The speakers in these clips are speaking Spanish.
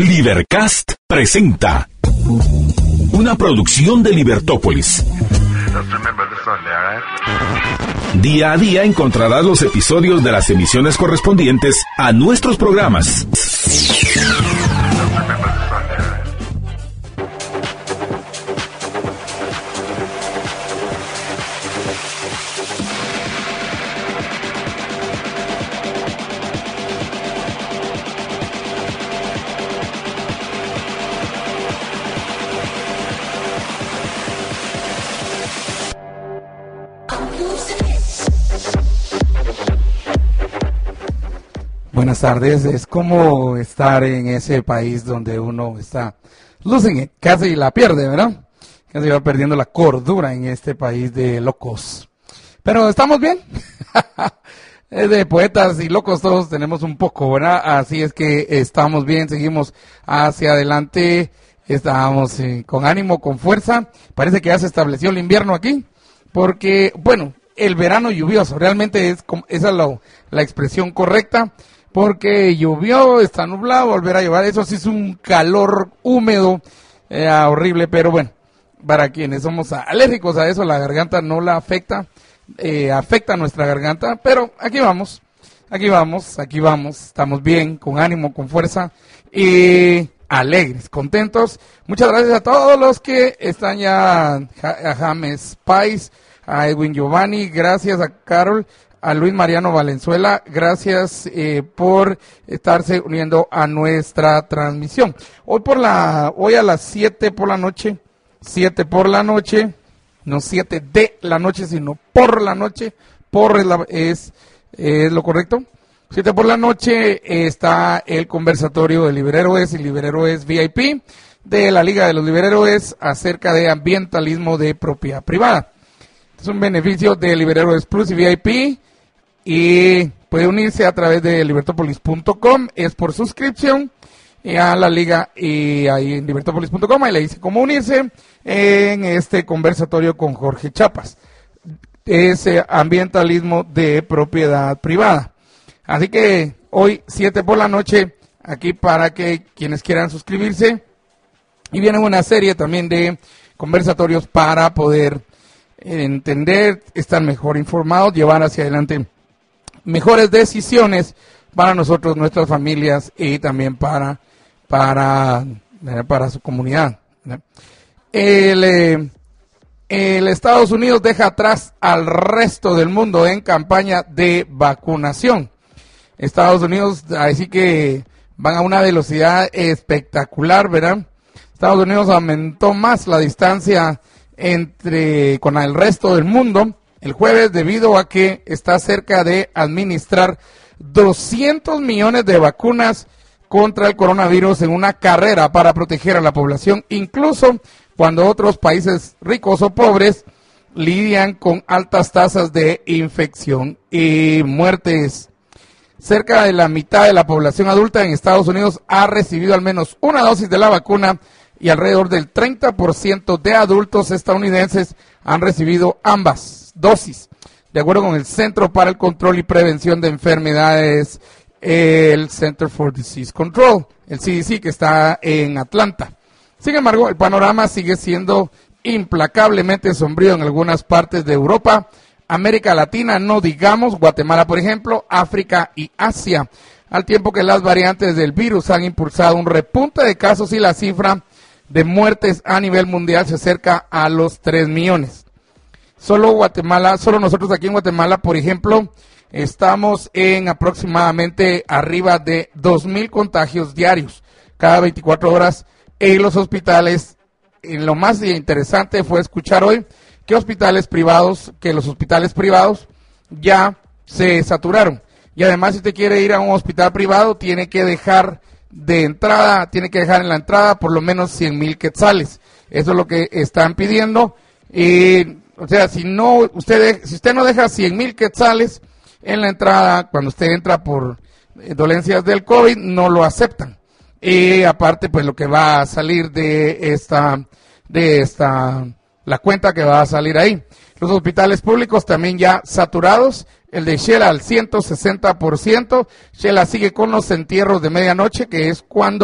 Libercast presenta una producción de Libertópolis. Día a día encontrarás los episodios de las emisiones correspondientes a nuestros programas. Buenas tardes, es como estar en ese país donde uno está, casi la pierde, ¿verdad? Casi va perdiendo la cordura en este país de locos. Pero estamos bien, de poetas y locos todos tenemos un poco, ¿verdad? Así es que estamos bien, seguimos hacia adelante, estamos con ánimo, con fuerza. Parece que ya se estableció el invierno aquí, porque, bueno, el verano lluvioso, realmente esa es la expresión correcta. Porque llovió, está nublado, volverá a llover. Eso sí es un calor húmedo, horrible, pero bueno, para quienes somos alérgicos a eso, la garganta no la afecta, afecta nuestra garganta, pero aquí vamos, estamos bien, con ánimo, con fuerza y alegres, contentos. Muchas gracias a todos los que están ya, a James Pais, a Edwin Giovanni, gracias a Carol, a Luis Mariano Valenzuela, gracias por estarse uniendo a nuestra transmisión. Hoy a las 7 por la noche, no 7 de la noche, sino por la noche, es lo correcto. 7 por la noche está el conversatorio de Liberhéroes y Liberhéroes VIP de la Liga de los Liberhéroes acerca de ambientalismo de propiedad privada. Es un beneficio de Liberhéroes Plus y VIP. Y puede unirse a través de libertopolis.com, es por suscripción a la liga, y ahí en libertopolis.com, ahí le dice cómo unirse en este conversatorio con Jorge Chapas, ese ambientalismo de propiedad privada. Así que hoy 7 por la noche, aquí para que quienes quieran suscribirse, y viene una serie también de conversatorios para poder entender, estar mejor informados, llevar hacia adelante mejores decisiones para nosotros, nuestras familias y también para su comunidad. El Estados Unidos deja atrás al resto del mundo en campaña de vacunación. Estados Unidos, así que van a una velocidad espectacular, ¿verdad? Estados Unidos aumentó más la distancia con el resto del mundo el jueves, debido a que está cerca de administrar 200 millones de vacunas contra el coronavirus en una carrera para proteger a la población, incluso cuando otros países ricos o pobres lidian con altas tasas de infección y muertes. Cerca de la mitad de la población adulta en Estados Unidos ha recibido al menos una dosis de la vacuna y alrededor del 30% de adultos estadounidenses han recibido ambas dosis, de acuerdo con el Centro para el Control y Prevención de Enfermedades, el Center for Disease Control, el CDC, que está en Atlanta. Sin embargo, el panorama sigue siendo implacablemente sombrío en algunas partes de Europa, América Latina, no digamos, Guatemala, por ejemplo, África y Asia, al tiempo que las variantes del virus han impulsado un repunte de casos y la cifra de muertes a nivel mundial se acerca a los 3 millones. Solo nosotros aquí en Guatemala, por ejemplo, estamos en aproximadamente arriba de 2,000 contagios diarios cada 24 horas en los hospitales. Lo más interesante fue escuchar hoy que los hospitales privados ya se saturaron. Y además, si usted quiere ir a un hospital privado, tiene que dejar en la entrada por lo menos 100,000 quetzales. Eso es lo que están pidiendo. O sea, si usted no deja 100,000 quetzales en la entrada, cuando usted entra por dolencias del COVID, no lo aceptan. Y aparte, pues lo que va a salir la cuenta que va a salir ahí. Los hospitales públicos también ya saturados. El de Shela al 160%. Shela sigue con los entierros de medianoche, que es cuando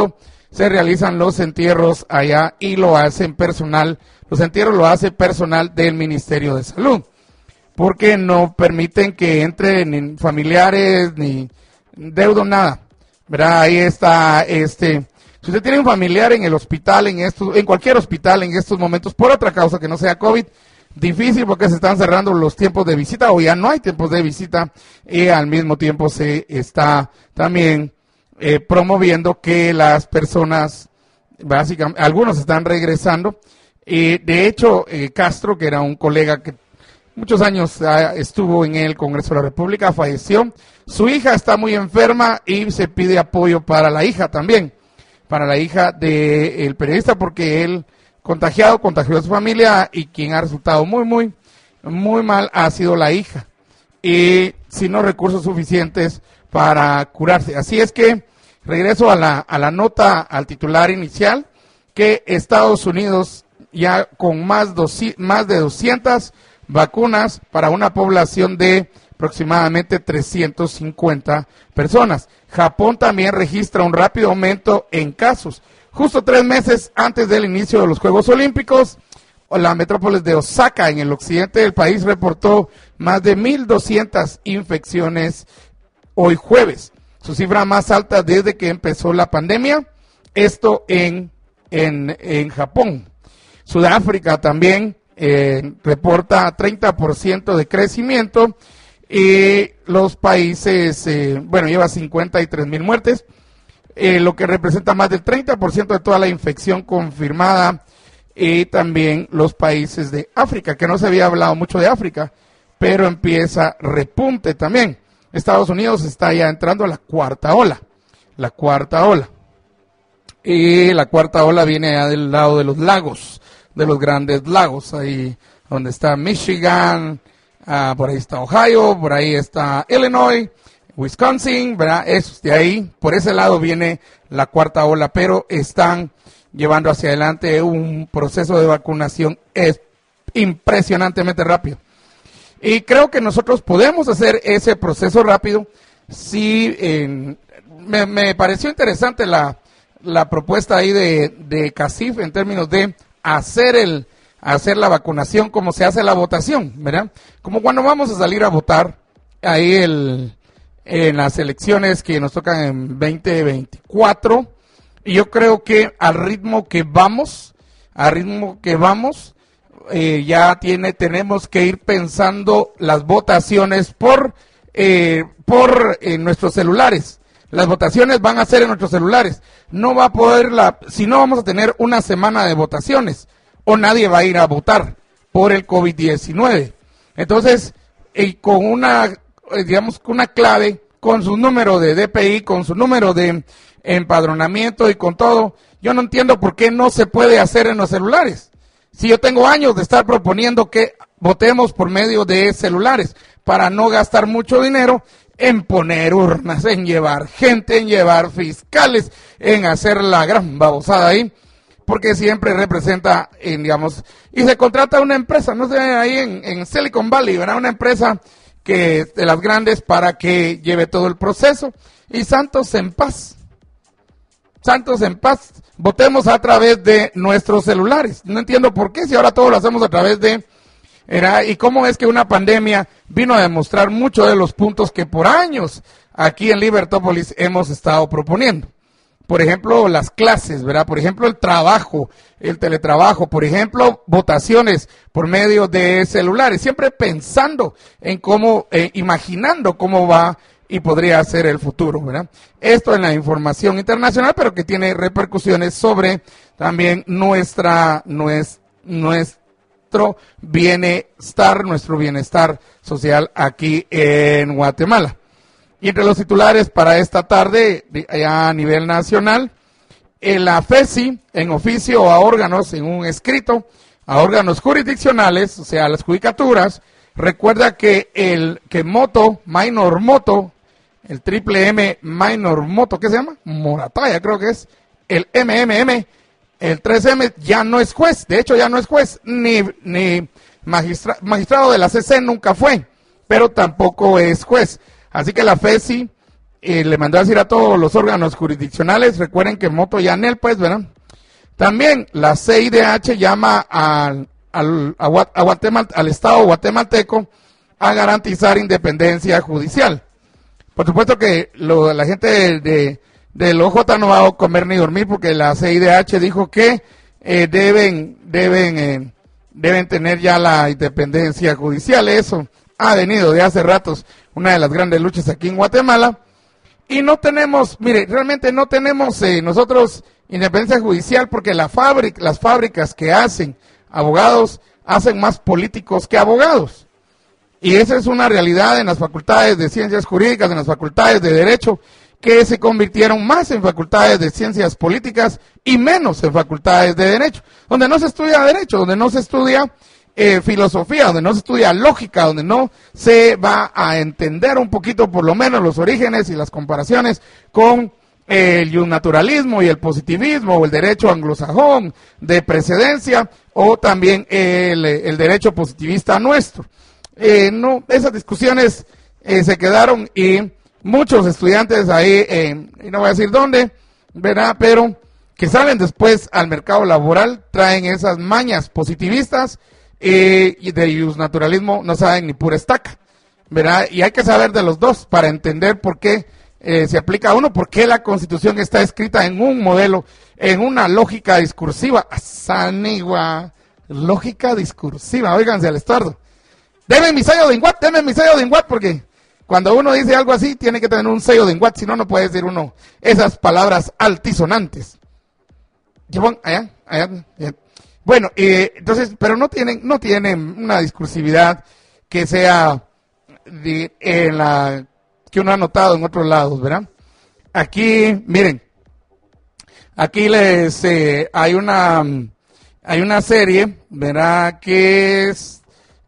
se realizan los entierros allá y lo hacen personal, los entierros lo hace personal del Ministerio de Salud, porque no permiten que entren ni familiares ni deudos, nada, ¿verdad? Ahí está, si usted tiene un familiar en el hospital, en cualquier hospital en estos momentos, por otra causa que no sea COVID, difícil porque se están cerrando los tiempos de visita o ya no hay tiempos de visita y al mismo tiempo se está también promoviendo que las personas, básicamente, algunos están regresando. De hecho, Castro, que era un colega que muchos años estuvo en el Congreso de la República, falleció. Su hija está muy enferma y se pide apoyo para la hija también, para la hija del periodista, porque él contagió a su familia y quien ha resultado muy mal ha sido la hija y sin los recursos suficientes para curarse. Así es que regreso a la nota, al titular inicial, que Estados Unidos ya con más de 200 vacunas para una población de aproximadamente 350 personas. Japón también registra un rápido aumento en casos. Justo 3 meses antes del inicio de los Juegos Olímpicos, la metrópolis de Osaka, en el occidente del país, reportó más de 1,200 infecciones hoy jueves, su cifra más alta desde que empezó la pandemia, esto en Japón. Sudáfrica también reporta 30% de crecimiento y los países, lleva 53,000 muertes. Lo que representa más del 30% de toda la infección confirmada, y también los países de África, que no se había hablado mucho de África, pero empieza repunte también. Estados Unidos está ya entrando a la cuarta ola, y la cuarta ola viene ya del lado de los lagos, de los grandes lagos, ahí donde está Michigan, por ahí está Ohio, por ahí está Illinois, Wisconsin, ¿verdad? De ahí, por ese lado viene la cuarta ola, pero están llevando hacia adelante un proceso de vacunación impresionantemente rápido. Y creo que nosotros podemos hacer ese proceso rápido. Sí, me pareció interesante la propuesta ahí de CACIF en términos de hacer la vacunación como se hace la votación, ¿verdad? Como cuando vamos a salir a votar ahí en las elecciones que nos tocan en 2024, y yo creo que al ritmo que vamos, tenemos que ir pensando las votaciones por nuestros celulares. Las votaciones van a ser en nuestros celulares. No va a poder si no vamos a tener una semana de votaciones, o nadie va a ir a votar por el COVID-19. Entonces, con una clave, con su número de DPI, con su número de empadronamiento y con todo, yo no entiendo por qué no se puede hacer en los celulares. Si yo tengo años de estar proponiendo que votemos por medio de celulares para no gastar mucho dinero en poner urnas, en llevar gente, en llevar fiscales, en hacer la gran babosada ahí, porque siempre representa, y se contrata una empresa, no sé, ahí en Silicon Valley, ¿verdad? Una empresa que de las grandes para que lleve todo el proceso, y santos en paz, votemos a través de nuestros celulares. No entiendo por qué, si ahora todo lo hacemos a través de, y cómo es que una pandemia vino a demostrar muchos de los puntos que por años aquí en Libertópolis hemos estado proponiendo. Por ejemplo, las clases, ¿verdad? Por ejemplo, el trabajo, el teletrabajo, por ejemplo, votaciones por medio de celulares, siempre pensando en imaginando cómo va y podría ser el futuro, ¿verdad? Esto en la información internacional, pero que tiene repercusiones sobre también nuestro bienestar social aquí en Guatemala. Y entre los titulares para esta tarde, allá a nivel nacional, la FESI, en oficio a órganos, en un escrito, a órganos jurisdiccionales, o sea, las judicaturas, recuerda que Minor Moto, el triple M Minor Moto, ¿qué se llama? Morataya, creo que es, el MMM, el 3M, ya no es juez, de hecho ya no es juez, ni magistrado de la CC nunca fue, pero tampoco es juez. Así que la FESI le mandó a decir a todos los órganos jurisdiccionales, recuerden que Moto y Anel, pues, ¿verdad? También la CIDH llama a Guatemala, al Estado guatemalteco a garantizar independencia judicial. Por supuesto que la gente del OJ no va a comer ni dormir porque la CIDH dijo que deben tener ya la independencia judicial. Eso ha venido de hace ratos, una de las grandes luchas aquí en Guatemala. Y no tenemos, mire, realmente no tenemos nosotros independencia judicial porque las fábricas que hacen abogados hacen más políticos que abogados. Y esa es una realidad en las facultades de ciencias jurídicas, en las facultades de derecho, que se convirtieron más en facultades de ciencias políticas y menos en facultades de derecho, donde no se estudia derecho, donde no se estudia filosofía, donde no se estudia lógica, donde no se va a entender un poquito por lo menos los orígenes y las comparaciones con el naturalismo y el positivismo o el derecho anglosajón de precedencia o también el derecho positivista nuestro. No, esas discusiones se quedaron y muchos estudiantes ahí, y no voy a decir dónde, ¿verdad? Pero que salen después al mercado laboral, traen esas mañas positivistas y de naturalismo no saben ni pura estaca, ¿verdad? Y hay que saber de los dos para entender por qué se aplica a uno, por qué la Constitución está escrita en un modelo, en una lógica discursiva. Sanigua, lógica discursiva, óiganse al estordo. Deme mi sello de INGUAT, porque cuando uno dice algo así, tiene que tener un sello de INGUAT, si no, no puede decir uno esas palabras altisonantes. Allá. Bueno, entonces, pero no tienen una discursividad que sea que uno ha notado en otros lados, ¿verdad? Aquí, miren, aquí hay una serie, ¿verdad? Que es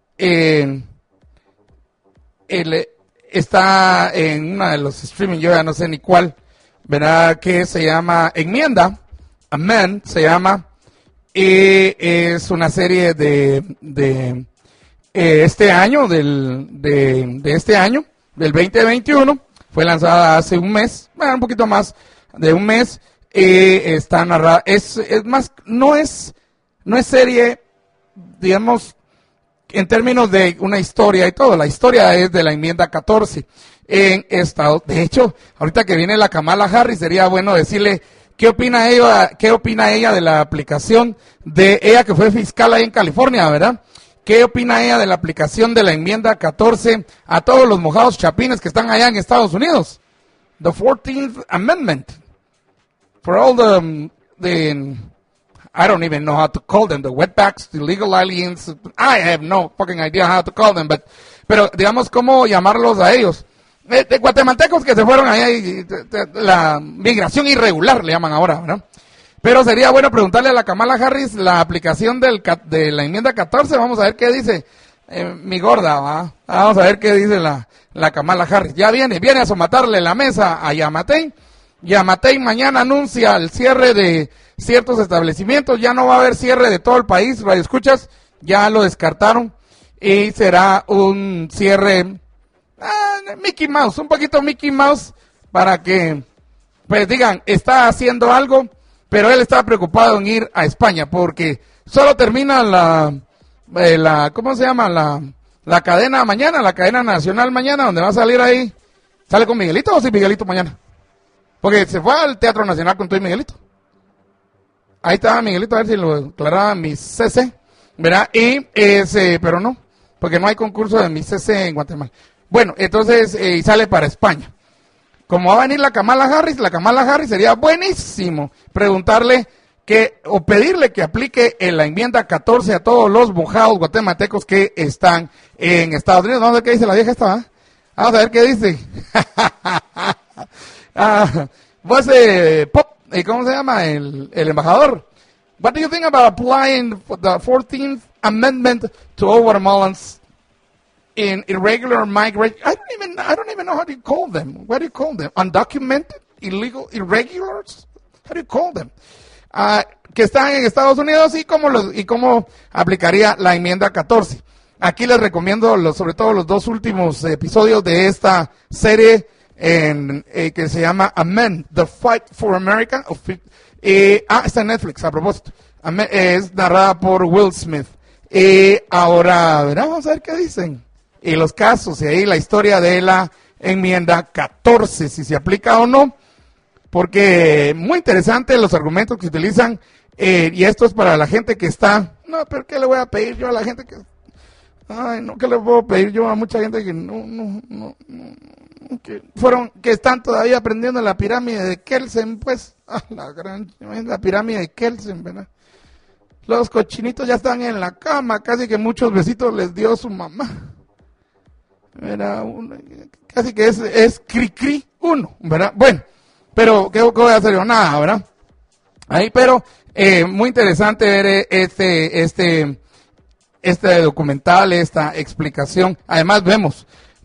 está en una de los streaming, yo ya no sé ni cuál, ¿verdad? Que se llama Enmienda, Amén, se llama, y es una serie de este año, de este año, del 2021, fue lanzada hace un mes, bueno, un poquito más de un mes, está narrada, es más, no es serie, digamos, en términos de una historia y todo. La historia es de la enmienda 14 en Estados. De hecho, ahorita que viene la Kamala Harris, sería bueno decirle qué opina ella de la aplicación de ella, que fue fiscal ahí en California, ¿verdad? ¿Qué opina ella de la aplicación de la enmienda 14 a todos los mojados chapines que están allá en Estados Unidos? The 14th Amendment. For all the I don't even know how to call them, the wetbacks, the illegal aliens. I have no fucking idea how to call them, pero digamos cómo llamarlos a ellos. De guatemaltecos que se fueron allá y la migración irregular le llaman ahora, ¿no? Pero sería bueno preguntarle a la Kamala Harris la aplicación de la enmienda 14. Vamos a ver qué dice mi gorda, ¿va? Vamos a ver qué dice la Kamala Harris. Ya viene a somatarle la mesa a Yamatei. Yamatei mañana anuncia el cierre de ciertos establecimientos, ya no va a haber cierre de todo el país, radio escuchas, ya lo descartaron y será un cierre Mickey Mouse, un poquito Mickey Mouse, para que pues digan, está haciendo algo, pero él está preocupado en ir a España porque solo termina ¿cómo se llama? La cadena mañana, la cadena nacional mañana, donde va a salir ahí. ¿Sale con Miguelito o sin Miguelito mañana? Porque se fue al Teatro Nacional con todo y Miguelito. Ahí estaba Miguelito, a ver si lo declaraba mi CC, ¿verdad? Pero no, porque no hay concurso de mi CC en Guatemala. Bueno, entonces, y sale para España. Como va a venir la Kamala Harris sería buenísimo preguntarle o pedirle que aplique en la enmienda 14 a todos los mojados guatemaltecos que están en Estados Unidos. Vamos a ver qué dice la vieja esta, ¿eh? Vamos a ver qué dice. Vos, Pop, ¿cómo se llama el embajador? What do you think about applying the 14th Amendment to all Guatemalans in irregular migration? I don't even know how do you call them. What do you call them? Undocumented, illegal, irregulars. How do you call them? Que están en Estados Unidos y cómo aplicaría la enmienda 14. Aquí les recomiendo sobre todo los dos últimos episodios de esta serie que se llama Amen, The Fight for America. Está en Netflix, a propósito. Es narrada por Will Smith. Ahora, vamos a ver qué dicen. Y los casos, y ahí la historia de la enmienda 14, si se aplica o no. Porque muy interesante los argumentos que se utilizan. Y esto es para la gente que está... No, pero ¿qué le voy a pedir yo a la gente que... Ay, no, ¿qué le puedo pedir yo a mucha gente que que están todavía aprendiendo la pirámide de Kelsen, pues? La pirámide de Kelsen, ¿verdad? Los cochinitos ya están en la cama, casi que muchos besitos les dio su mamá. Casi que es cri-cri uno, ¿verdad? Bueno, pero ¿qué voy a hacer yo? Nada, ¿verdad? Ahí, pero muy interesante ver este documental, esta explicación. Además vemos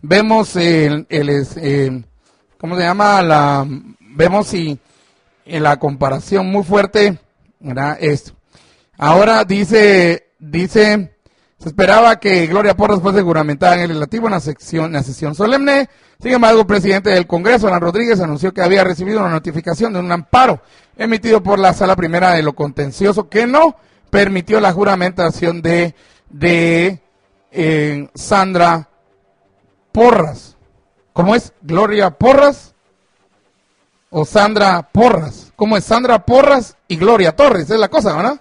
¿cómo se llama? Vemos en la comparación muy fuerte, ¿verdad? Esto. Ahora dice, se esperaba que Gloria Porras fuese juramentada en el legislativo en la sesión solemne. Sin embargo, el presidente del Congreso, Alan Rodríguez, anunció que había recibido una notificación de un amparo emitido por la Sala Primera de lo Contencioso que no permitió la juramentación de Sandra Porras. ¿Cómo es? ¿Gloria Porras? ¿O Sandra Porras? ¿Cómo es? Sandra Porras y Gloria Torres, es la cosa, ¿verdad?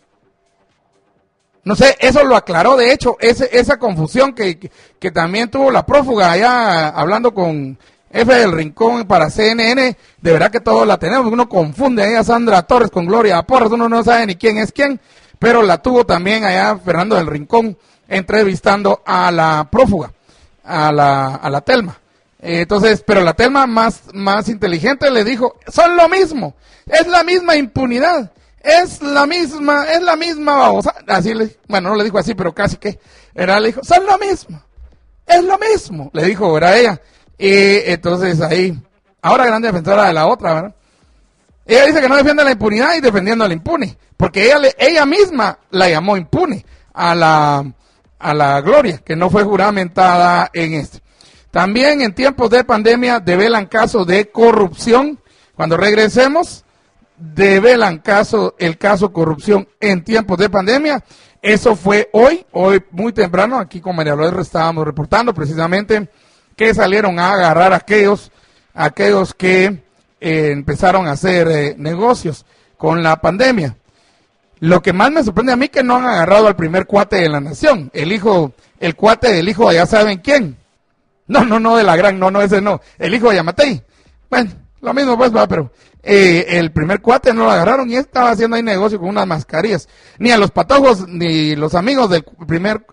No sé, eso lo aclaró, de hecho, esa confusión que también tuvo la prófuga allá hablando con F del Rincón para CNN, de verdad que todos la tenemos, uno confunde ahí a Sandra Torres con Gloria Porras, uno no sabe ni quién es quién, pero la tuvo también allá Fernando del Rincón entrevistando a la prófuga, a la Telma. Entonces, pero la Telma más inteligente le dijo, son lo mismo, es la misma impunidad. Es la misma babosa. Así bueno, no le dijo así, pero casi que. Le dijo, son lo mismo. Es lo mismo. Le dijo, era ella. Y entonces ahí, ahora gran defensora de la otra, ¿verdad? Ella dice que no defiende la impunidad y defendiendo al impune. Porque ella misma la llamó impune a la Gloria, que no fue juramentada en esto. También en tiempos de pandemia develan casos de corrupción. Cuando regresemos, develan el caso corrupción en tiempos de pandemia. Eso fue hoy muy temprano, aquí con María Lourdes estábamos reportando precisamente que salieron a agarrar a aquellos que empezaron a hacer negocios con la pandemia. Lo que más me sorprende a mí que no han agarrado al primer cuate de la nación, el cuate del hijo de ya saben quién. No de la gran, ese no, el hijo de Yamatei. Bueno, lo mismo pues va, pero el primer cuate no lo agarraron y estaba haciendo ahí negocio con unas mascarillas. Ni a los patojos, ni los amigos del primer,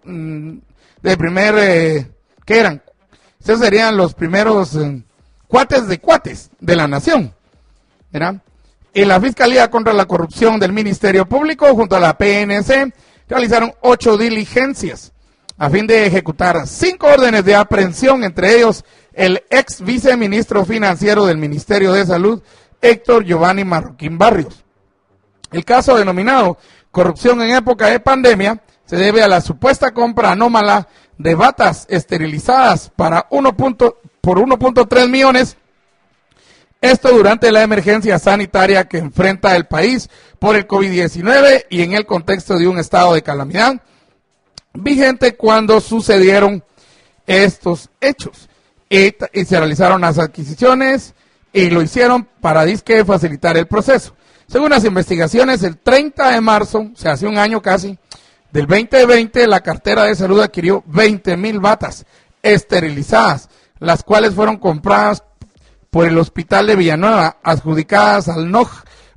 ¿qué eran? Esos serían los primeros cuates de la nación, ¿verdad? Y la Fiscalía contra la Corrupción del Ministerio Público junto a la PNC realizaron 8 diligencias a fin de ejecutar 5 órdenes de aprehensión, entre ellos el ex viceministro financiero del Ministerio de Salud, Héctor Giovanni Marroquín Barrios. El caso denominado corrupción en época de pandemia se debe a la supuesta compra anómala de batas esterilizadas por 1.3 millones. Esto durante la emergencia sanitaria que enfrenta el país por el COVID-19 y en el contexto de un estado de calamidad vigente cuando sucedieron estos hechos. Y se realizaron las adquisiciones y lo hicieron para disque facilitar el proceso. Según las investigaciones, el 30 de marzo, o sea, hace un año casi, del 2020, la cartera de salud adquirió 20,000 batas esterilizadas, las cuales fueron compradas por el Hospital de Villanueva, adjudicadas al NOG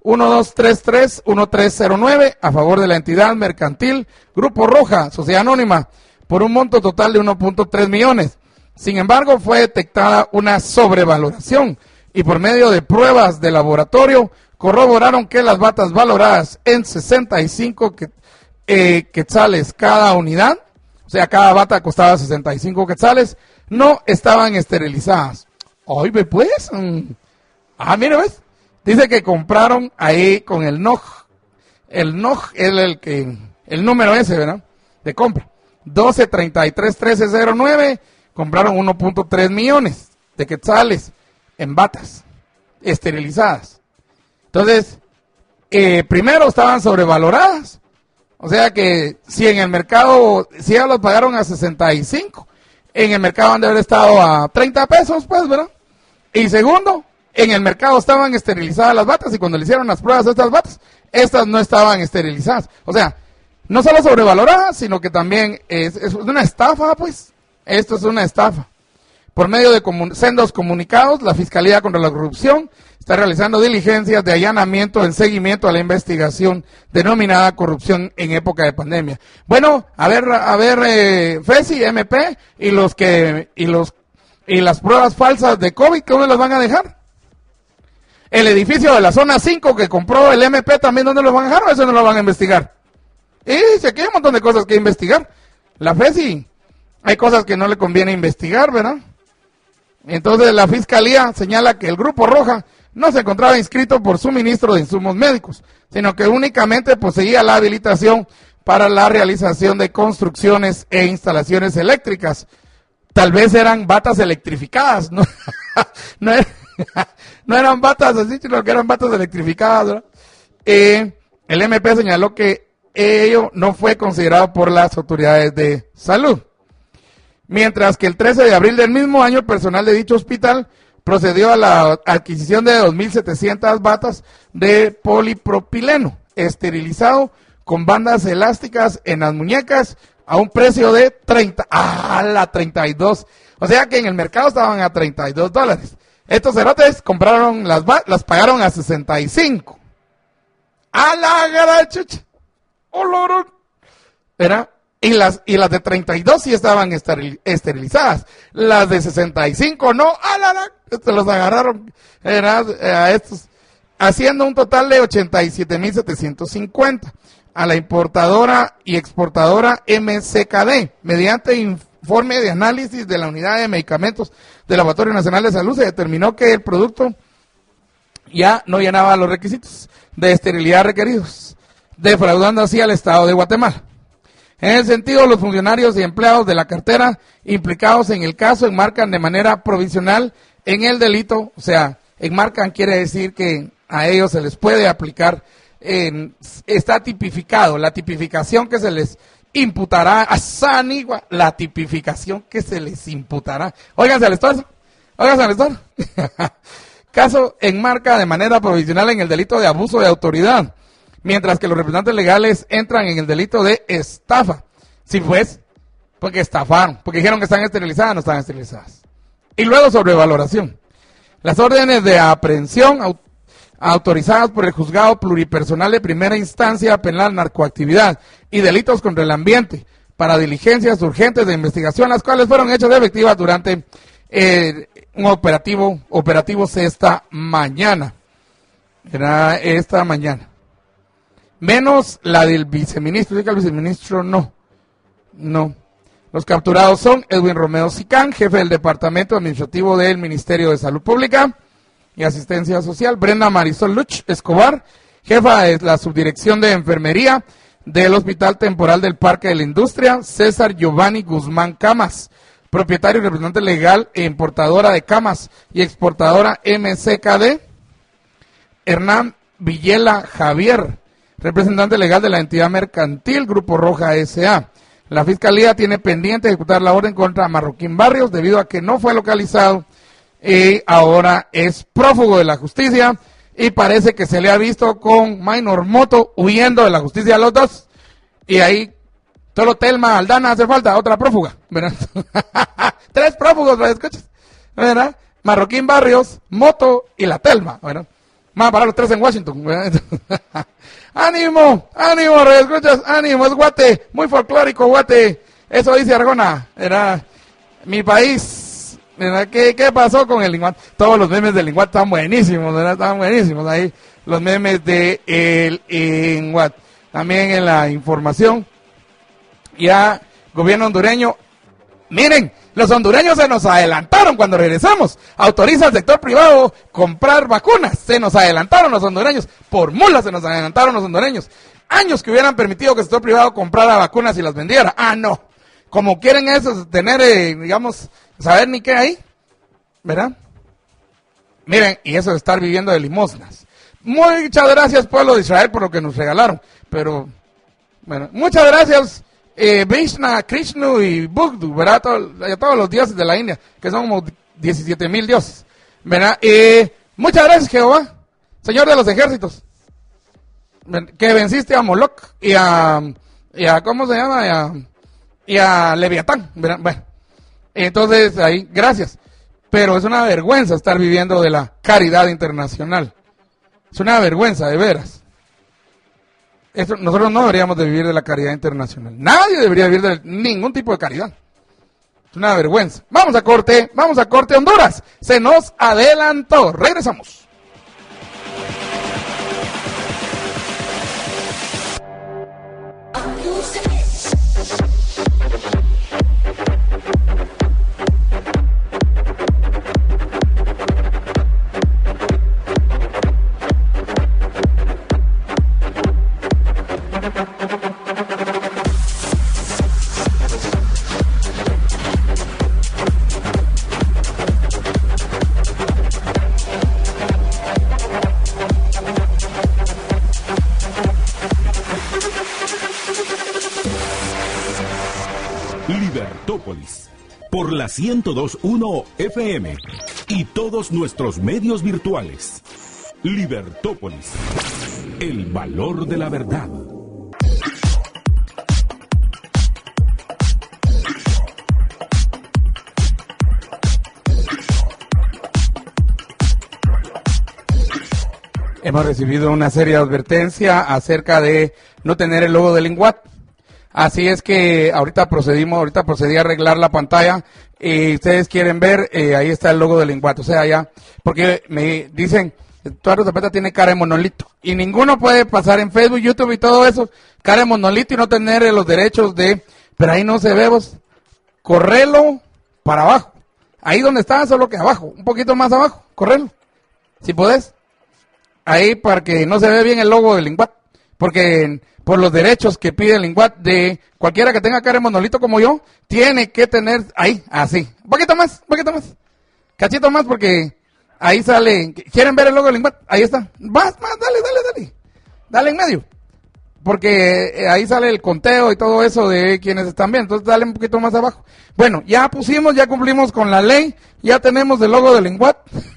1233-1309 a favor de la entidad mercantil Grupo Roja, Sociedad Anónima, por un monto total de 1.3 millones. Sin embargo, fue detectada una sobrevaloración y por medio de pruebas de laboratorio corroboraron que las batas valoradas en 65 quetzales cada unidad, o sea, cada bata costaba 65 quetzales, no estaban esterilizadas. Ay, ve pues. Mira, ¿ves? Dice que compraron ahí con el NOG. El NOG es el número ese, ¿verdad? De compra. 1233-1309, compraron 1.3 millones de quetzales. en batas esterilizadas. Entonces, primero estaban sobrevaloradas. O sea que si en el mercado, si ya los pagaron a 65, en el mercado han de haber estado a 30 pesos, pues, ¿verdad? Y segundo, en el mercado estaban esterilizadas las batas y cuando le hicieron las pruebas a estas batas, estas no estaban esterilizadas. O sea, no solo sobrevaloradas, sino que también es una estafa, pues. Esto es una estafa. Por medio de sendos comunicados, la Fiscalía contra la Corrupción está realizando diligencias de allanamiento en seguimiento a la investigación denominada corrupción en época de pandemia. Bueno, a ver, FESI, MP y las pruebas falsas de COVID, ¿dónde las van a dejar? El edificio de la zona 5 que compró el MP también, ¿dónde lo van a dejar o eso no lo van a investigar? Y dice aquí hay un montón de cosas que investigar. La FESI, hay cosas que no le conviene investigar, ¿verdad? Entonces la Fiscalía señala que el Grupo Roja no se encontraba inscrito por suministro de insumos médicos, sino que únicamente poseía la habilitación para la realización de construcciones e instalaciones eléctricas. Tal vez eran batas electrificadas, ¿no? No eran batas así, sino que eran batas electrificadas, ¿verdad? El MP señaló que ello no fue considerado por las autoridades de salud. Mientras que el 13 de abril del mismo año, el personal de dicho hospital procedió a la adquisición de 2.700 batas de polipropileno esterilizado con bandas elásticas en las muñecas a un precio de 32. O sea que en el mercado estaban a $32. Estos cerotes compraron las pagaron a 65. ¡A la gran chucha! ¡Olorón! ¿Verdad? Y las de 32 sí estaban esterilizadas. Las de 65 no. Estos los agarraron a estos, haciendo un total de 87.750 a la importadora y exportadora MCKD. Mediante informe de análisis de la Unidad de Medicamentos del Laboratorio Nacional de Salud, se determinó que el producto ya no llenaba los requisitos de esterilidad requeridos, defraudando así al Estado de Guatemala. En ese sentido, los funcionarios y empleados de la cartera implicados en el caso enmarcan de manera provisional en el delito. O sea, enmarcan quiere decir que a ellos se les puede aplicar, está tipificado, la tipificación que se les imputará a Sanigua, la tipificación que se les imputará. Óiganse al Estado. Caso enmarca de manera provisional en el delito de abuso de autoridad, mientras que los representantes legales entran en el delito de estafa. Sí, pues, porque estafaron, porque dijeron que están esterilizadas, no están esterilizadas. Y luego sobrevaloración. Las órdenes de aprehensión autorizadas por el juzgado pluripersonal de primera instancia penal narcoactividad y delitos contra el ambiente para diligencias urgentes de investigación, las cuales fueron hechas efectivas durante un operativo esta mañana. Era esta mañana. Menos la del viceministro. Dice que el viceministro no. Los capturados son Edwin Romeo Sicán, jefe del Departamento Administrativo del Ministerio de Salud Pública y Asistencia Social; Brenda Marisol Luch Escobar, jefa de la Subdirección de Enfermería del Hospital Temporal del Parque de la Industria; César Giovanni Guzmán Camas, propietario y representante legal e importadora de camas y exportadora MCKD; Hernán Villela Javier, representante legal de la entidad mercantil Grupo Roja S.A. La Fiscalía tiene pendiente ejecutar la orden contra Marroquín Barrios debido a que no fue localizado y ahora es prófugo de la justicia y parece que se le ha visto con Minor Moto huyendo de la justicia a los dos. Y ahí solo Telma Aldana hace falta, otra prófuga, ¿verdad? 3 prófugos, ¿verdad? ¿Escuchas? ¿Verdad? Marroquín Barrios, Moto y la Telma, ¿verdad? Van a parar los 3 en Washington, ¿verdad? ¡Ánimo! ¿Escuchas? ¡Ánimo! Es Guate, muy folclórico Guate. Eso dice Arjona, era mi país. ¿Verdad? ¿Qué pasó con el Linguat? Todos los memes del Linguat están buenísimos, ¿verdad? Están buenísimos ahí, los memes de el Linguat. También en la información, ya gobierno hondureño, miren, los hondureños se nos adelantaron cuando regresamos. Autoriza al sector privado comprar vacunas. Se nos adelantaron los hondureños. Por mulas se nos adelantaron los hondureños. Años que hubieran permitido que el sector privado comprara vacunas y las vendiera. No. Como quieren eso, tener, digamos, saber ni qué hay, ¿verdad? Miren, y eso de estar viviendo de limosnas. Muchas gracias, pueblo de Israel, por lo que nos regalaron. Pero, bueno, muchas gracias, Vishnu, Krishna y Bugdu, ¿verdad? Todos los dioses de la India, que son como 17,000 dioses, ¿verdad? Muchas gracias, Jehová, Señor de los ejércitos, que venciste a Moloch y a ¿cómo se llama? Y a Leviatán, ¿verdad? Bueno, entonces ahí, gracias. Pero es una vergüenza estar viviendo de la caridad internacional. Es una vergüenza, de veras. Nosotros no deberíamos de vivir de la caridad internacional. Nadie debería vivir de ningún tipo de caridad. Es una vergüenza. Vamos a corte, Honduras. Se nos adelantó. Regresamos. Libertópolis, por la 102.1 FM y todos nuestros medios virtuales. Libertópolis, el valor de la verdad. Hemos recibido una seria advertencia acerca de no tener el logo del Linguat. Así es que ahorita procedí a arreglar la pantalla y ustedes quieren ver, ahí está el logo del Linguat, o sea, ya, porque me dicen, Eduardo Zapata tiene cara de monolito y ninguno puede pasar en Facebook, YouTube y todo eso, cara de monolito y no tener los derechos pero ahí no se ve vos, correlo para abajo, ahí donde está, solo que abajo, un poquito más abajo, correlo, si podés, ahí para que no se ve bien el logo del Linguat, porque por los derechos que pide el Linguat de cualquiera que tenga cara de monolito como yo, tiene que tener ahí, así, un poquito más, cachito más, porque ahí sale, ¿quieren ver el logo del Linguat? Ahí está, más, dale en medio, porque ahí sale el conteo y todo eso de quienes están bien, entonces dale un poquito más abajo. Bueno, ya cumplimos con la ley, ya tenemos el logo del Linguat.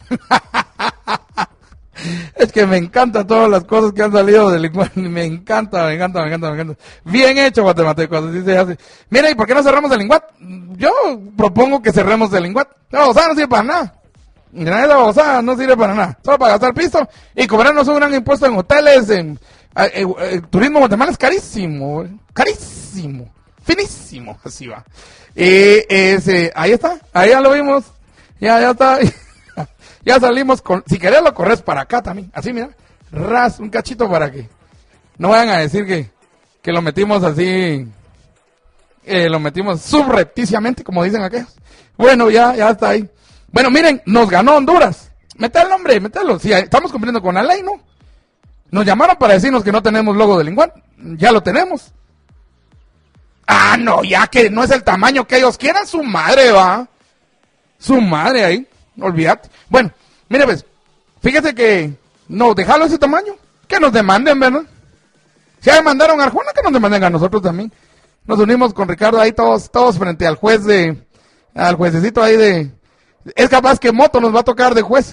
Es que me encantan todas las cosas que han salido del Linguat, me encanta. Bien hecho, guatemaltecos, así se hace. Mira, ¿y por qué no cerramos el Linguat? Yo propongo que cerremos el Linguat. La babosada no sirve para nada. Mira, esa babosada no sirve para nada. Solo para gastar piso y cobrarnos un gran impuesto en hoteles, en turismo. Guatemala es carísimo, finísimo, así va. Ahí está, ahí ya lo vimos, ya está. Ya salimos con, si querés lo corres para acá también, así mira, un cachito para que no vayan a decir que lo metimos así, lo metimos subrepticiamente, como dicen aquellos. Bueno, ya está ahí. Bueno, miren, nos ganó Honduras. Mételo, hombre, mételo. Si estamos cumpliendo con la ley, ¿no? Nos llamaron para decirnos que no tenemos logo de Linguat, ya lo tenemos. Ah, no, ya que no es el tamaño que ellos quieran, su madre va. Su madre ahí. Olvídate. Bueno, mire pues, fíjese que no, déjalo ese tamaño, que nos demanden, ¿verdad? Si ya mandaron a Arjona, que nos demanden a nosotros también. Nos unimos con Ricardo ahí todos frente al al juececito ahí es capaz que Moto nos va a tocar de juez.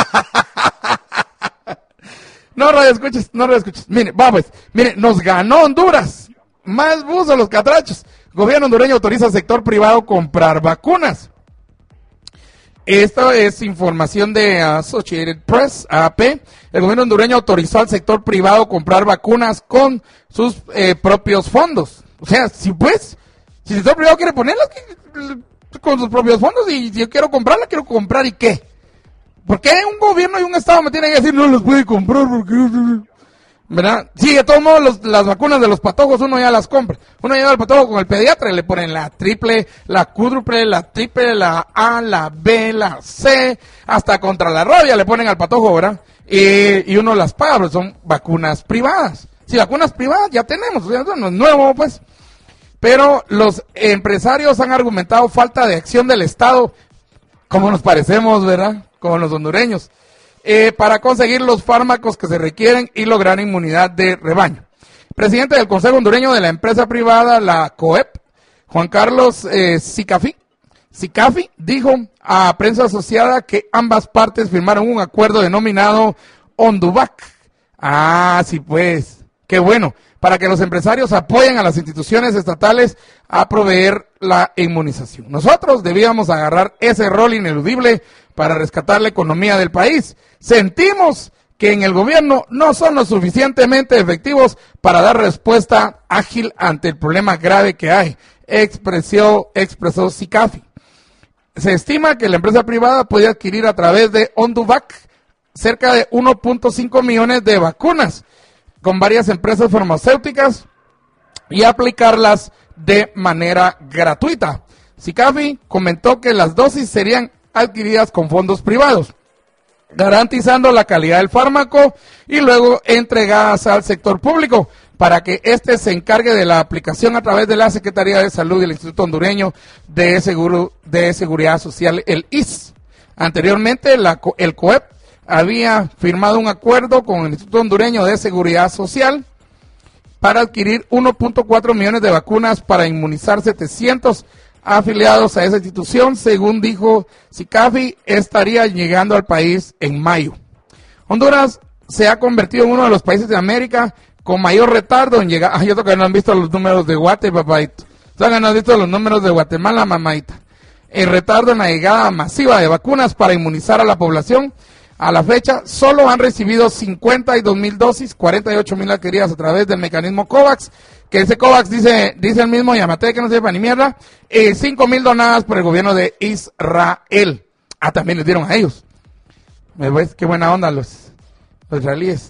No radio escuches. Mire, vamos, mire, nos ganó Honduras. Más buzos los catrachos. Gobierno hondureño autoriza al sector privado comprar vacunas. Esto es información de Associated Press, AP. El gobierno hondureño autorizó al sector privado comprar vacunas con sus propios fondos. O sea, si el sector privado quiere ponerlas con sus propios fondos y si yo quiero comprarla, quiero comprar, ¿y qué? ¿Por qué un gobierno y un estado me tienen que decir no las puede comprar? Porque, ¿verdad? Sí, de todos modos las vacunas de los patojos uno ya las compra. Uno lleva al patojo con el pediatra y le ponen la triple, la cuádruple, la triple, la A, la B, la C, hasta contra la rabia le ponen al patojo, ¿verdad? Y uno las paga, pero son vacunas privadas. Si vacunas privadas ya tenemos, o sea, no es nuevo, pues. Pero los empresarios han argumentado falta de acción del Estado, como nos parecemos, ¿verdad? Como los hondureños. para conseguir los fármacos que se requieren y lograr inmunidad de rebaño. Presidente del Consejo Hondureño de la empresa privada, la COEP, Juan Carlos Sicafi, dijo a prensa asociada que ambas partes firmaron un acuerdo denominado Onduvac. Sí pues, qué bueno, para que los empresarios apoyen a las instituciones estatales a proveer la inmunización. Nosotros debíamos agarrar ese rol ineludible para rescatar la economía del país. Sentimos que en el gobierno no son lo suficientemente efectivos para dar respuesta ágil ante el problema grave que hay, expresó Sicafi. Se estima que la empresa privada puede adquirir a través de Onduvac cerca de 1.5 millones de vacunas con varias empresas farmacéuticas y aplicarlas de manera gratuita. Sicafi comentó que las dosis serían adquiridas con fondos privados, garantizando la calidad del fármaco y luego entregadas al sector público para que éste se encargue de la aplicación a través de la Secretaría de Salud y el Instituto Hondureño de Seguridad Social, el ISS. Anteriormente, el COEP había firmado un acuerdo con el Instituto Hondureño de Seguridad Social para adquirir 1.4 millones de vacunas para inmunizar 700 afiliados a esa institución. Según dijo Sicafi, estaría llegando al país en mayo. Honduras se ha convertido en uno de los países de América con mayor retardo en llegar. Yo creo que no han visto los números de Guatemala, papaito. ¿Saben que no han visto los números de Guatemala, mamaita? El retardo en la llegada masiva de vacunas para inmunizar a la población. A la fecha, solo han recibido 52,000 dosis, 48,000 adquiridas a través del mecanismo COVAX, que ese COVAX dice el mismo Yamate que no sepa ni mierda, 5,000 donadas por el gobierno de Israel. También les dieron a ellos. ¿Me ves? Qué buena onda los israelíes.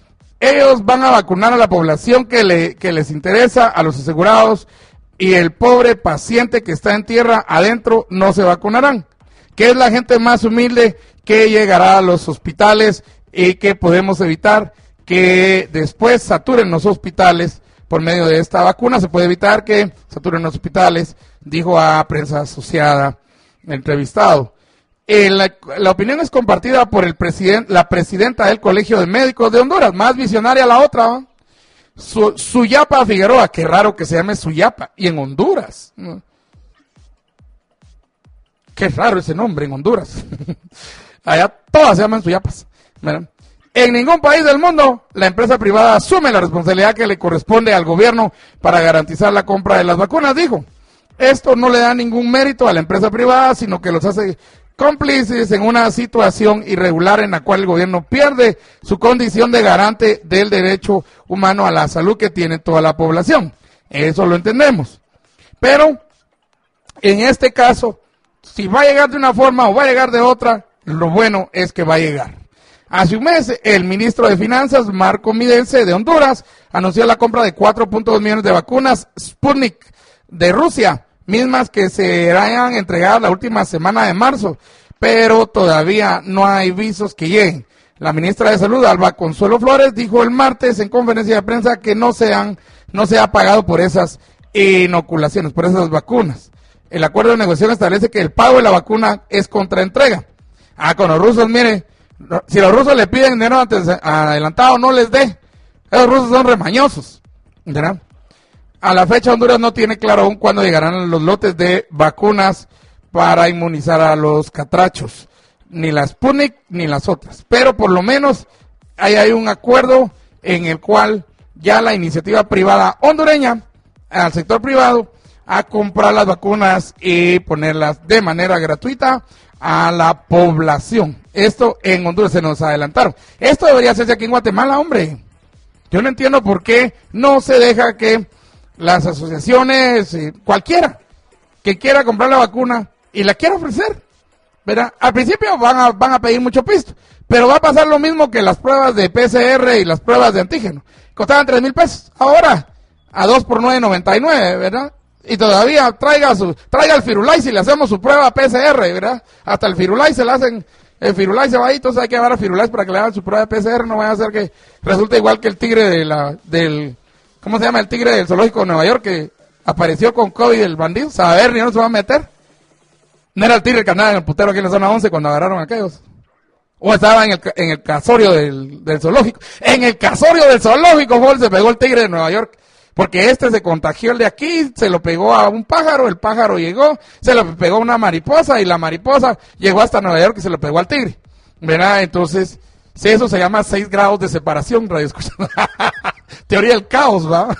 Ellos van a vacunar a la población que les interesa, a los asegurados, y el pobre paciente que está en tierra adentro no se vacunarán, que es la gente más humilde que llegará a los hospitales y que podemos evitar que después saturen los hospitales por medio de esta vacuna. Se puede evitar que saturen los hospitales, dijo a prensa asociada el entrevistado. La opinión es compartida por la presidenta del Colegio de Médicos de Honduras, más visionaria la otra, ¿no? Suyapa Figueroa, qué raro que se llame Suyapa, y en Honduras, ¿no? Qué raro ese nombre en Honduras. Allá todas se llaman Suyapas. ¿Verdad? En ningún país del mundo la empresa privada asume la responsabilidad que le corresponde al gobierno para garantizar la compra de las vacunas, dijo. Esto no le da ningún mérito a la empresa privada, sino que los hace cómplices en una situación irregular en la cual el gobierno pierde su condición de garante del derecho humano a la salud que tiene toda la población. Eso lo entendemos. Pero en este caso, si va a llegar de una forma o va a llegar de otra, lo bueno es que va a llegar. Hace un mes, el ministro de Finanzas, Marco Midense, de Honduras, anunció la compra de 4.2 millones de vacunas Sputnik de Rusia, mismas que serán entregadas la última semana de marzo, pero todavía no hay visos que lleguen. La ministra de Salud, Alba Consuelo Flores, dijo el martes en conferencia de prensa que no se ha pagado por esas inoculaciones, por esas vacunas. El acuerdo de negociación establece que el pago de la vacuna es contraentrega. Con los rusos, mire, si los rusos le piden dinero adelantado, no les dé. Esos rusos son remañosos, ¿verdad? A la fecha, Honduras no tiene claro aún cuándo llegarán los lotes de vacunas para inmunizar a los catrachos, ni la Sputnik ni las otras. Pero por lo menos ahí hay un acuerdo en el cual ya la iniciativa privada hondureña, al sector privado, a comprar las vacunas y ponerlas de manera gratuita a la población. Esto en Honduras se nos adelantaron. Esto debería hacerse aquí en Guatemala, hombre. Yo no entiendo por qué no se deja que las asociaciones, cualquiera que quiera comprar la vacuna y la quiera ofrecer, ¿verdad? Al principio van a pedir mucho pisto, pero va a pasar lo mismo que las pruebas de PCR y las pruebas de antígeno. Costaban 3,000 pesos. Ahora, a 2 por 9.99, ¿verdad? Y todavía traiga el Firulais y le hacemos su prueba PCR, ¿verdad? Hasta el Firulais se le hacen, el Firulais se va ahí, entonces hay que llevar a Firulais para que le hagan su prueba de PCR, no vaya a ser que resulte igual que el tigre ¿cómo se llama? El tigre del zoológico de Nueva York que apareció con COVID, el bandido, saber ni no se va a meter. No era el tigre que andaba en el putero aquí en la zona 11 cuando agarraron a aquellos. O estaba en el casorio del zoológico. En el casorio del zoológico se pegó el tigre de Nueva York. Porque se contagió el de aquí, se lo pegó a un pájaro, el pájaro llegó, se lo pegó a una mariposa y la mariposa llegó hasta Nueva York y se lo pegó al tigre. ¿Verdad? Entonces, si eso se llama 6 grados de separación, radio escucha. Teoría del caos, ¿va?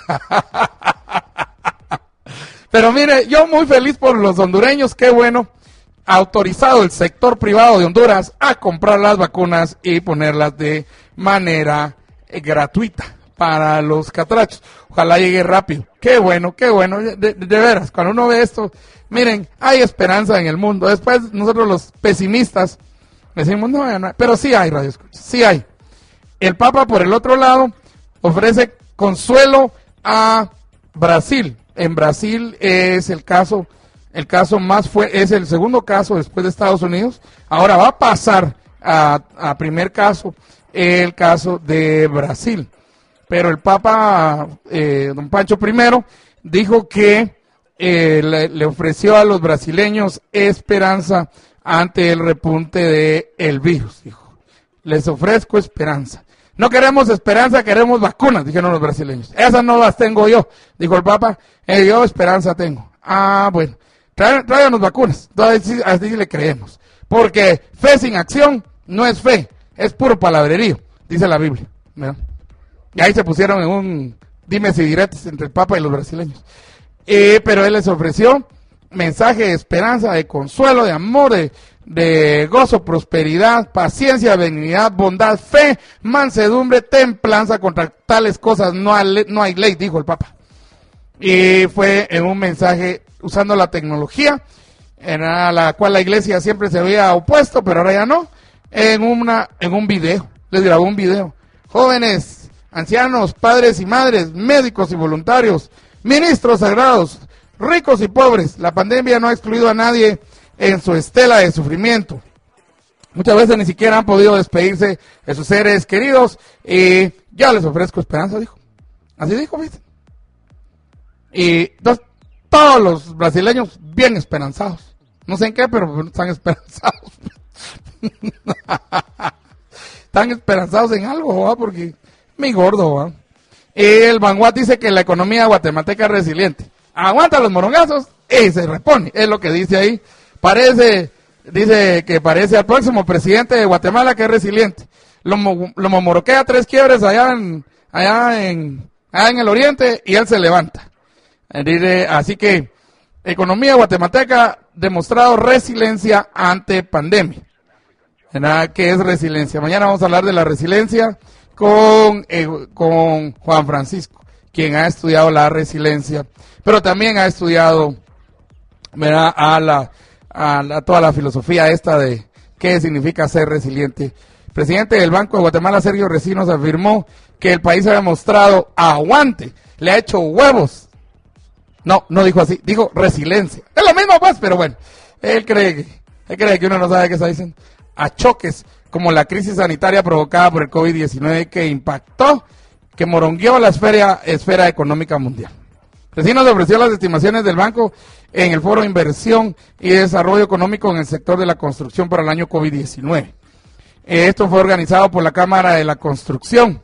Pero mire, yo muy feliz por los hondureños, qué bueno. Ha autorizado el sector privado de Honduras a comprar las vacunas y ponerlas de manera gratuita para los catrachos. Ojalá llegue rápido. Qué bueno, de veras, cuando uno ve esto, miren, hay esperanza en el mundo. Después nosotros los pesimistas decimos, no, pero sí hay, radio escucha, sí hay. El Papa, por el otro lado, ofrece consuelo a Brasil. En Brasil es el caso más es el segundo caso después de Estados Unidos. Ahora va a pasar a primer caso, el caso de Brasil. Pero el Papa, don Pancho I, dijo que le ofreció a los brasileños esperanza ante el repunte del virus. Dijo, les ofrezco esperanza. No queremos esperanza, queremos vacunas, dijeron los brasileños. Esas no las tengo yo, dijo el Papa. Yo esperanza tengo. Bueno, tráiganos vacunas. Entonces, así le creemos. Porque fe sin acción no es fe, es puro palabrerío, dice la Biblia. ¿Verdad? Y ahí se pusieron en un dimes y diretes entre el Papa y los brasileños. Pero él les ofreció mensaje de esperanza, de consuelo, de amor, de gozo, prosperidad, paciencia, benignidad, bondad, fe, mansedumbre, templanza. Contra tales cosas no hay ley, dijo el Papa. Y fue en un mensaje usando la tecnología, a la cual la iglesia siempre se había opuesto, pero ahora ya no, en un video. Les grabó un video. Jóvenes, ancianos, padres y madres, médicos y voluntarios, ministros sagrados, ricos y pobres, la pandemia no ha excluido a nadie en su estela de sufrimiento. Muchas veces ni siquiera han podido despedirse de sus seres queridos y ya les ofrezco esperanza, dijo. Así dijo, ¿viste? Y todos los brasileños bien esperanzados. No sé en qué, pero están esperanzados. Están esperanzados en algo, ¿va? Porque mi gordo, ¿va? El Vanguard dice que la economía guatemalteca es resiliente. Aguanta los morongazos y se repone. Es lo que dice ahí. Dice que parece al próximo presidente de Guatemala que es resiliente. Lo momoroquea 3 quiebres allá en el oriente y él se levanta. Así que economía guatemalteca demostrado resiliencia ante pandemia. ¿Verdad? ¿Qué es resiliencia? Mañana vamos a hablar de la resiliencia con Juan Francisco, quien ha estudiado la resiliencia, pero también ha estudiado, ¿verdad?, a toda la filosofía esta de qué significa ser resiliente. El presidente del Banco de Guatemala, Sergio Recinos, afirmó que el país ha demostrado aguante, le ha hecho huevos. No dijo así, dijo resiliencia. Es lo mismo pues, pero bueno, él cree que uno no sabe qué está diciendo. A choques como la crisis sanitaria provocada por el COVID-19 que impactó, que morongueó la esfera económica mundial. Recinos ofreció las estimaciones del banco en el Foro de Inversión y Desarrollo Económico en el sector de la construcción para el año COVID-19. Esto fue organizado por la Cámara de la Construcción.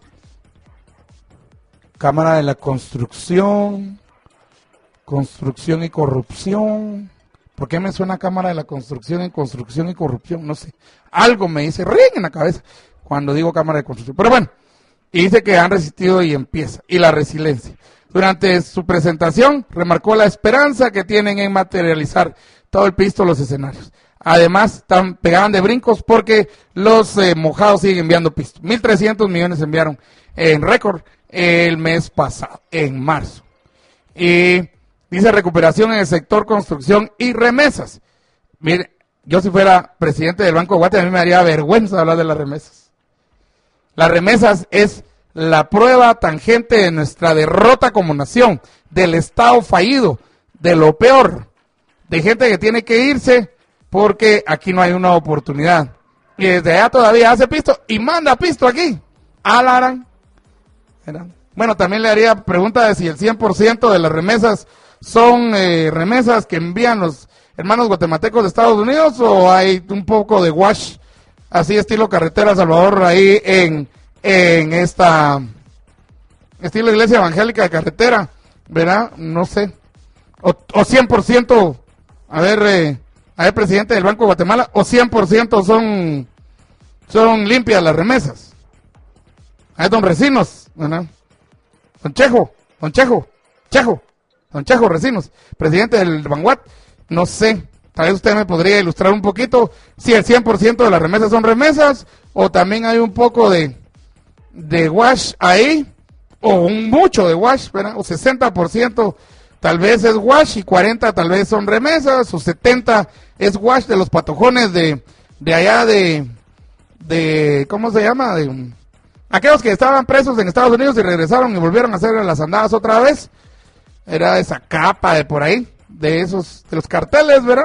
Cámara de la Construcción y Corrupción. ¿Por qué me suena Cámara de la Construcción y Corrupción? No sé. Algo me dice ring en la cabeza cuando digo Cámara de Construcción. Pero bueno, y dice que han resistido y empieza. Y la resiliencia. Durante su presentación, remarcó la esperanza que tienen en materializar todo el pisto los escenarios. Además, pegaban de brincos porque los mojados siguen enviando pisto. 1.300 millones enviaron en récord el mes pasado, en marzo. Y dice recuperación en el sector construcción y remesas. Mire, yo si fuera presidente del Banco de Guatemala, a mí me daría vergüenza hablar de las remesas. Las remesas es la prueba tangente de nuestra derrota como nación, del Estado fallido, de lo peor, de gente que tiene que irse porque aquí no hay una oportunidad. Y desde allá todavía hace pisto y manda pisto aquí. Alarán. Bueno, también le haría pregunta de si el 100% de las remesas son remesas que envían los hermanos guatemaltecos de Estados Unidos o hay un poco de wash así estilo carretera Salvador, ahí en esta estilo iglesia evangélica de carretera, ¿verdad? No sé, o 100%, a ver, presidente del Banco de Guatemala, o 100% son limpias las remesas. A ver, don Recinos, ¿verdad? Don Chejo Recinos, presidente del Banguat, no sé, tal vez usted me podría ilustrar un poquito si el 100% de las remesas son remesas, o también hay un poco de wash ahí, o mucho de wash, ¿verdad? O 60% tal vez es wash y 40% tal vez son remesas, o 70% es wash de los patojones de allá de ¿cómo se llama? De aquellos que estaban presos en Estados Unidos y regresaron y volvieron a hacer las andadas otra vez. Era esa capa de por ahí, de los carteles, ¿verdad?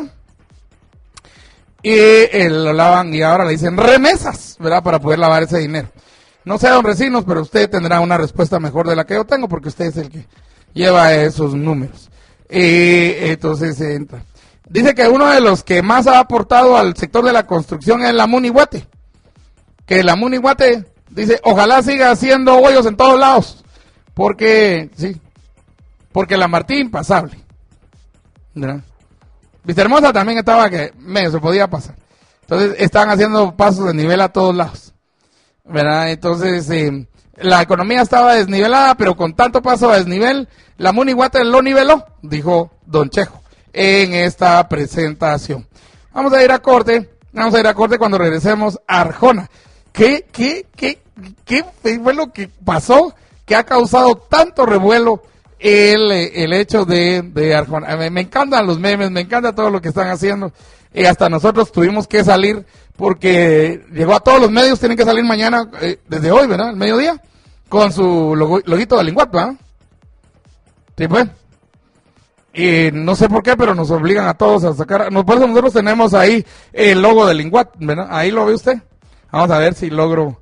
Y lo lavan y ahora le dicen remesas, ¿verdad? Para poder lavar ese dinero. No sé, don Recinos, pero usted tendrá una respuesta mejor de la que yo tengo, porque usted es el que lleva esos números. Entonces entra. Dice que uno de los que más ha aportado al sector de la construcción es la Munihuate. Que la Munihuate, dice, ojalá siga haciendo hoyos en todos lados. Porque la Martí impasable, ¿verdad? Vistahermosa también estaba que medio se podía pasar. Entonces están haciendo pasos de nivel a todos lados, ¿verdad? Entonces la economía estaba desnivelada, pero con tanto paso a desnivel, la Munihuate lo niveló, dijo don Chejo en esta presentación. Vamos a ir a corte cuando regresemos a Arjona. ¿Qué fue lo que pasó que ha causado tanto revuelo el hecho de Arjona? Me encantan los memes, me encanta todo lo que están haciendo. Hasta nosotros tuvimos que salir porque llegó a todos los medios, tienen que salir mañana, desde hoy, ¿verdad? Al mediodía, con su loguito de Linguat, ¿verdad? Sí, pues. Y no sé por qué, pero nos obligan a todos a sacar. Por eso nosotros tenemos ahí el logo de Linguat, ¿verdad? Ahí lo ve usted. Vamos a ver si logro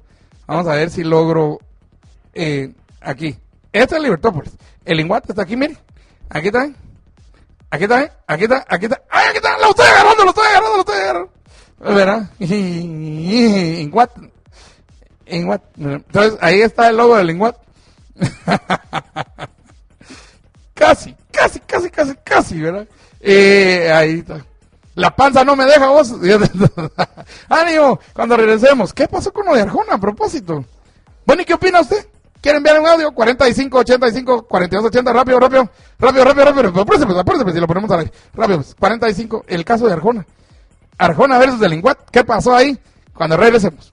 aquí. Este es Libertópolis. El Linguat está aquí, mire. Aquí está. ¡Ay, aquí está! ¡Lo estoy agarrando! ¿Verdad? Linguat. Entonces, ahí está el logo de Linguat. Casi, ¿verdad? Ahí está. La panza no me deja, vos. Ánimo, cuando regresemos. ¿Qué pasó con lo de Arjona a propósito? Bueno, ¿y qué opina usted? ¿Quiere enviar un audio? 4585-4280, rápido. Apúrese, si lo ponemos al aire. Rápido, 45, el caso de Arjona. Arjona versus el Linguat. ¿Qué pasó ahí? Cuando regresemos.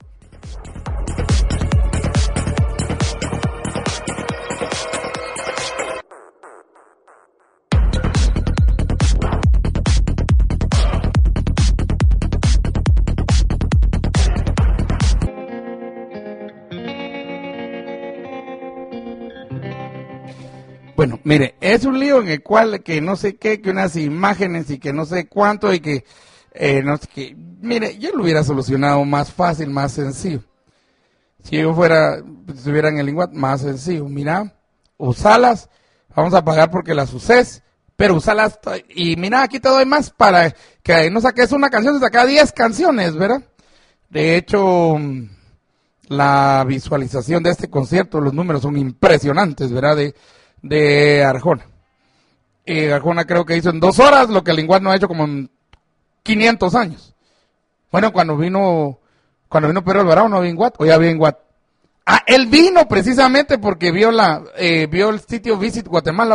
Bueno, mire, es un lío en el cual que no sé qué, que unas imágenes y que no sé cuánto y que no sé qué. Mire, yo lo hubiera solucionado más fácil, más sencillo. Si yo estuviera en el Linguat, más sencillo. Mira, usalas, vamos a pagar porque las uses, pero usalas, y mira, aquí te doy más para que no saques una canción, se saca 10 canciones, ¿verdad? De hecho, la visualización de este concierto, los números son impresionantes, ¿verdad? De Arjona. Arjona creo que hizo en 2 horas lo que el Linguat no ha hecho como en 500 años. Bueno, cuando vino Pedro Alvarado no había Linguat, o ya había Linguat. Ah, él vino precisamente porque vio el sitio Visit Guatemala.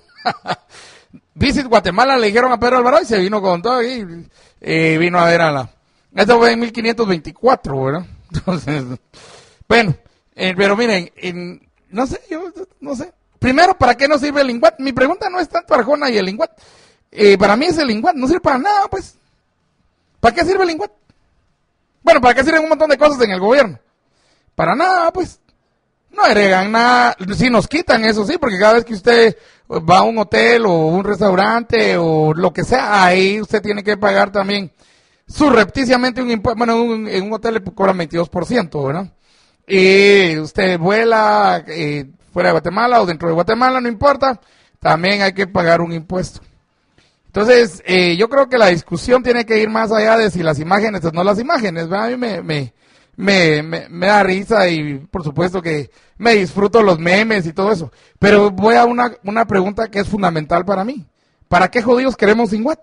Visit Guatemala, le dijeron a Pedro Alvarado y se vino con todo y vino a ver esto fue en 1524, ¿verdad? Entonces, bueno, pero miren, no sé. Primero, ¿para qué nos sirve el Linguat? Mi pregunta no es tanto Arjona y el Linguat. Para mí ese Linguat no sirve para nada, pues. ¿Para qué sirve el Linguat? Bueno, ¿para qué sirven un montón de cosas en el gobierno? Para nada, pues. No agregan nada. Si nos quitan eso, sí, porque cada vez que usted va a un hotel o un restaurante o lo que sea, ahí usted tiene que pagar también surrepticiamente un impuesto. Bueno, en un hotel le cobran 22%, ¿verdad? Y usted vuela fuera de Guatemala o dentro de Guatemala, no importa, también hay que pagar un impuesto. Entonces, yo creo que la discusión tiene que ir más allá de si las imágenes o no las imágenes, ¿verdad? A mí me da risa y por supuesto que me disfruto los memes y todo eso. Pero voy a una pregunta que es fundamental para mí. ¿Para qué jodidos queremos INGUAT?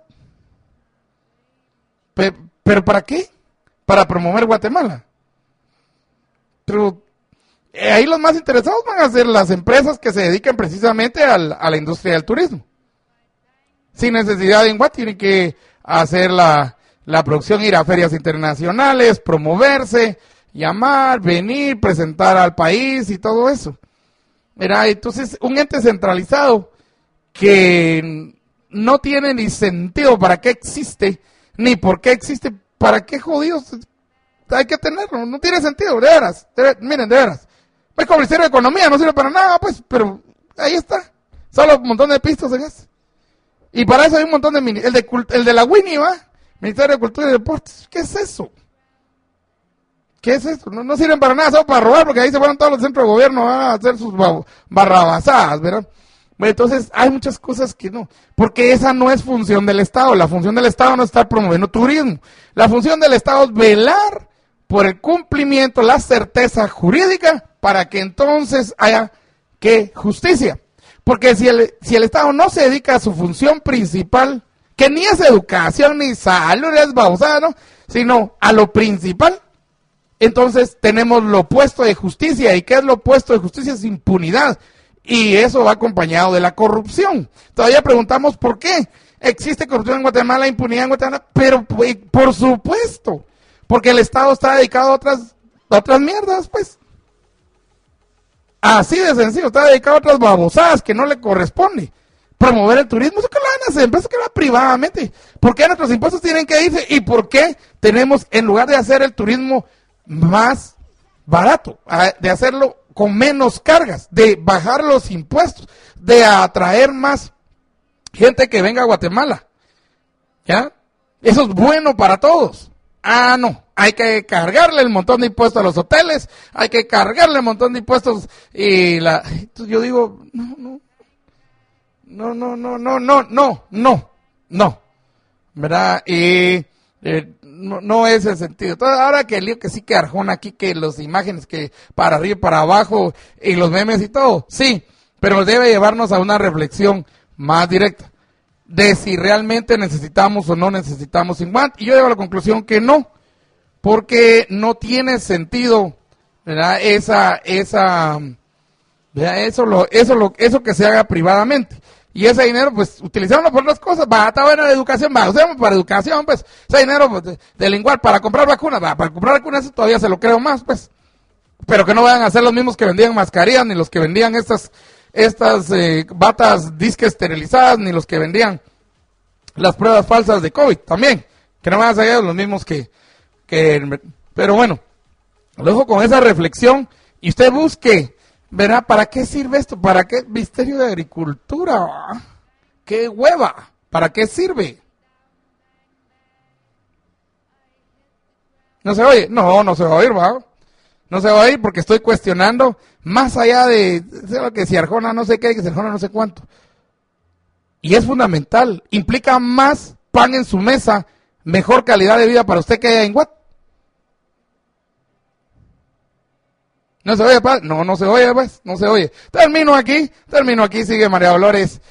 ¿Pero para qué? Para promover Guatemala. Pero ahí los más interesados van a ser las empresas que se dedican precisamente a la industria del turismo. Sin necesidad de INGUAT, tienen que hacer la producción, ir a ferias internacionales, promoverse, llamar, venir, presentar al país y todo eso. Mira, entonces un ente centralizado que no tiene ni sentido para qué existe, ni por qué existe, para qué jodidos hay que tenerlo, no tiene sentido, de veras, miren, de veras. Es como el Ministerio de Economía, no sirve para nada, pues, pero ahí está, solo un montón de pistos en eso. Y para eso hay un montón de el de la WINI, ¿va? Ministerio de Cultura y Deportes. ¿Qué es eso? ¿Qué es eso? No sirven para nada, solo para robar, porque ahí se fueron todos los centros de gobierno a hacer sus barrabasadas, ¿verdad? Bueno, entonces hay muchas cosas que no, porque esa no es función del Estado. La función del Estado no es estar promoviendo turismo. La función del Estado es velar por el cumplimiento, la certeza jurídica, para que entonces haya justicia. Porque si el Estado no se dedica a su función principal, que ni es educación, ni salud, ni es babosada, ¿no? Sino a lo principal, entonces tenemos lo opuesto de justicia. ¿Y qué es lo opuesto de justicia? Es impunidad. Y eso va acompañado de la corrupción. Todavía preguntamos por qué existe corrupción en Guatemala, impunidad en Guatemala, pero por supuesto, porque el Estado está dedicado a otras mierdas, pues. Así de sencillo, está dedicado a otras babosadas que no le corresponde. Promover el turismo, eso que lo van a hacer, empresas que lo hagan privadamente. ¿Por qué nuestros impuestos tienen que irse? ¿Y por qué tenemos, en lugar de hacer el turismo más barato, de hacerlo con menos cargas, de bajar los impuestos, de atraer más gente que venga a Guatemala? ¿Ya? Eso es bueno para todos. Ah, no, hay que cargarle el montón de impuestos a los hoteles, hay que cargarle el montón de impuestos entonces yo digo, no, ¿verdad? Y no es el sentido. Entonces, ahora que el lío que sí que Arjona aquí, que las imágenes que para arriba y para abajo y los memes y todo, sí, pero debe llevarnos a una reflexión más directa de si realmente necesitamos o no necesitamos INGUAT. Y yo llego a la conclusión que no, porque no tiene sentido, ¿verdad? Eso que se haga privadamente. Y ese dinero, pues, utilizarlo por otras cosas. Está buena la educación, usemos para educación, pues. Ese dinero pues, del INGUAT para comprar vacunas, para comprar vacunas eso todavía se lo creo más, pues. Pero que no vayan a ser los mismos que vendían mascarillas, ni los que vendían estas batas disque esterilizadas, ni los que vendían las pruebas falsas de COVID también, que no van a ser los mismos pero bueno, lo dejo con esa reflexión y usted busque, verá, ¿para qué sirve esto? ¿Para qué Ministerio de Agricultura? ¡Qué hueva! ¿Para qué sirve? ¿No se oye? No se va a oír, ¿va? No se va a ir porque estoy cuestionando más allá de que si Arjona no sé qué, que si Arjona no sé cuánto. Y es fundamental. Implica más pan en su mesa, mejor calidad de vida para usted que haya INGUAT. ¿No se oye, padre? No se oye, pues, no se oye. Termino aquí, sigue María Dolores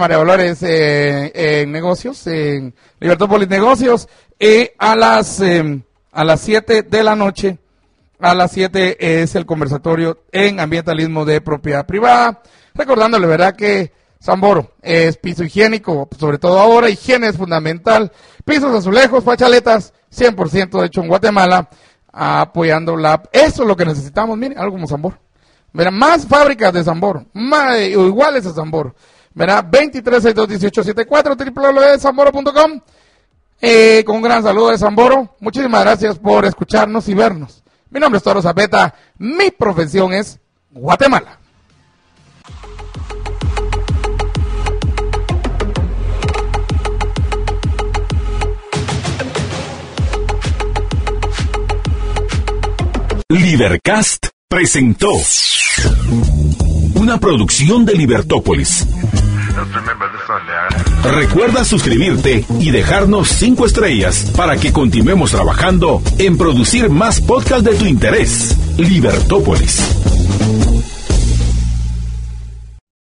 en negocios, en Libertópolis Negocios, y a las 7 de la noche, a las 7 es el conversatorio en ambientalismo de propiedad privada. Recordándole, ¿verdad?, que Samboro es piso higiénico, sobre todo ahora, higiene es fundamental. Pisos, azulejos, fachaletas, 100% hecho en Guatemala, apoyando eso es lo que necesitamos, miren, algo como Samboro. Verá, más fábricas de Samboro, iguales a Samboro. Verá, 23621874, www.samboro.com. Con un gran saludo de Samboro. Muchísimas gracias por escucharnos y vernos. Mi nombre es Toro Zapeta, mi profesión es Guatemala. Libercast presentó una producción de Libertópolis. Recuerda suscribirte y dejarnos 5 estrellas para que continuemos trabajando en producir más podcasts de tu interés. Libertópolis.